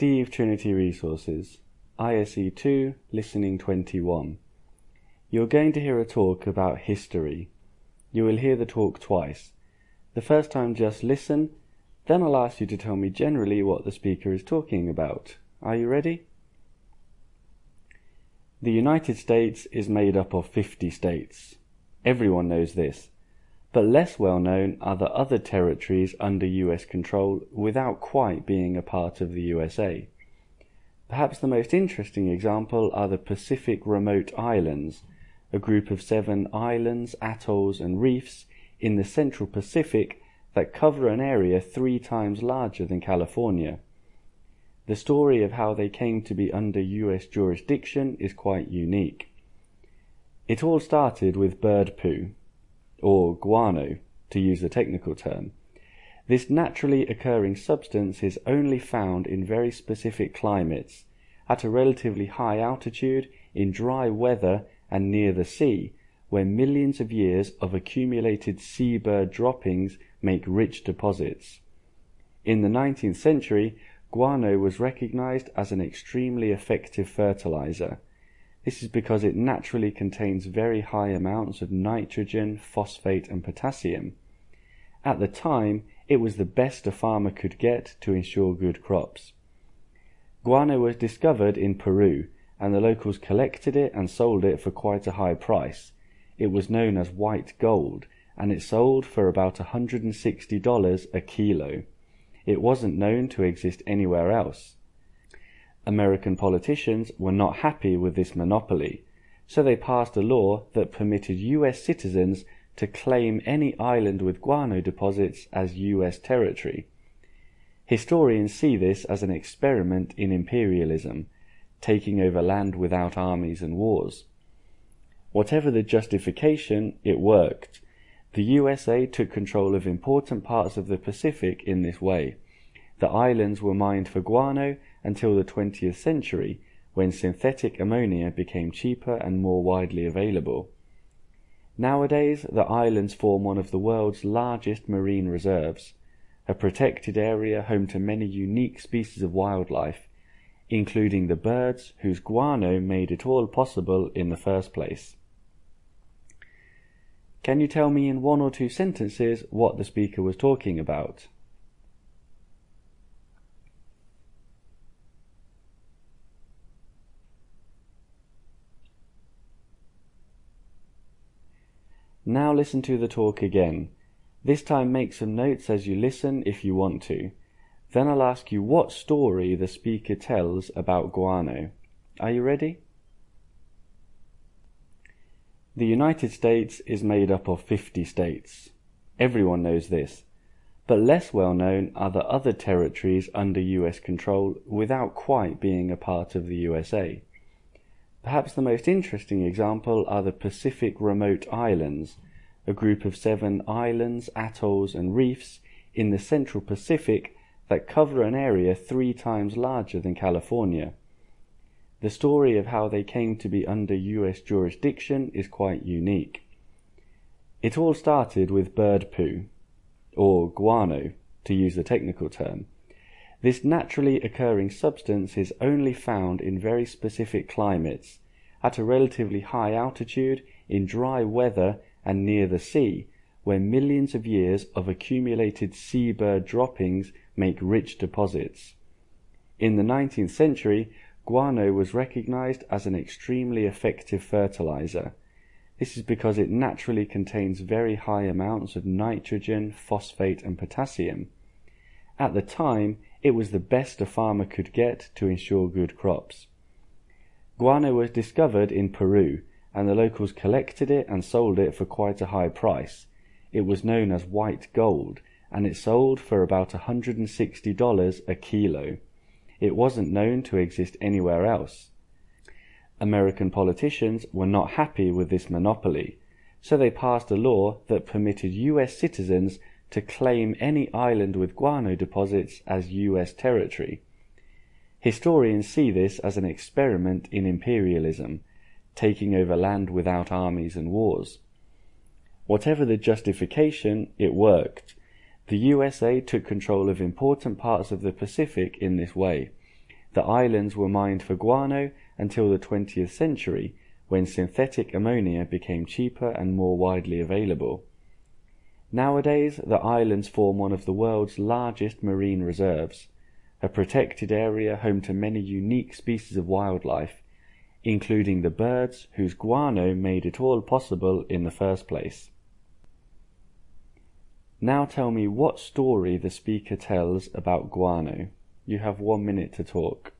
Steve, Trinity Resources, ISE 2, Listening 21. You're going to hear a talk about history. You will hear the talk twice. The first time just listen, then I'll ask you to tell me generally what the speaker is talking about. Are you ready? The United States is made up of 50 states. Everyone knows this. But less well known are the other territories under US control without quite being a part of the USA. Perhaps the most interesting example are the Pacific Remote Islands, a group of 7 islands, atolls and reefs in the Central Pacific that cover an area 3 times larger than California. The story of how they came to be under US jurisdiction is quite unique. It all started with bird poo, or guano, to use the technical term. This naturally occurring substance is only found in very specific climates, at a relatively high altitude, in dry weather and near the sea, where millions of years of accumulated seabird droppings make rich deposits. In the 19th century, guano was recognized as an extremely effective fertilizer. This is because it naturally contains very high amounts of nitrogen, phosphate and potassium. At the time, it was the best a farmer could get to ensure good crops. Guano was discovered in Peru, and the locals collected it and sold it for quite a high price. It was known as white gold, and it sold for about $160 a kilo. It wasn't known to exist anywhere else. American politicians were not happy with this monopoly, so they passed a law that permitted US citizens to claim any island with guano deposits as US territory. Historians see this as an experiment in imperialism, taking over land without armies and wars. Whatever the justification, it worked. The USA took control of important parts of the Pacific in this way. The islands were mined for guano until the 20th century, when synthetic ammonia became cheaper and more widely available. Nowadays, the islands form one of the world's largest marine reserves, a protected area home to many unique species of wildlife, including the birds whose guano made it all possible in the first place. Can you tell me in 1 or 2 sentences what the speaker was talking about? Now listen to the talk again. This time make some notes as you listen if you want to. Then I'll ask you what story the speaker tells about guano. Are you ready? The United States is made up of 50 states. Everyone knows this. But less well known are the other territories under US control without quite being a part of the USA. Perhaps the most interesting example are the Pacific Remote Islands, a group of 7 islands, atolls and reefs in the Central Pacific that cover an area 3 times larger than California. The story of how they came to be under US jurisdiction is quite unique. It all started with bird poo, or guano, to use the technical term. This naturally occurring substance is only found in very specific climates, at a relatively high altitude, in dry weather and near the sea, where millions of years of accumulated seabird droppings make rich deposits. In the 19th century, guano was recognized as an extremely effective fertilizer. This is because it naturally contains very high amounts of nitrogen, phosphate and potassium. At the time, it was the best a farmer could get to ensure good crops. Guano was discovered in Peru, and the locals collected it and sold it for quite a high price. It was known as white gold, and it sold for about $160 a kilo. It wasn't known to exist anywhere else. American politicians were not happy with this monopoly, so they passed a law that permitted US citizens to claim any island with guano deposits as US territory. Historians see this as an experiment in imperialism, taking over land without armies and wars. Whatever the justification, it worked. The USA took control of important parts of the Pacific in this way. The islands were mined for guano until the 20th century, when synthetic ammonia became cheaper and more widely available. Nowadays, the islands form one of the world's largest marine reserves, a protected area home to many unique species of wildlife, including the birds whose guano made it all possible in the first place. Now tell me what story the speaker tells about guano. You have 1 minute to talk.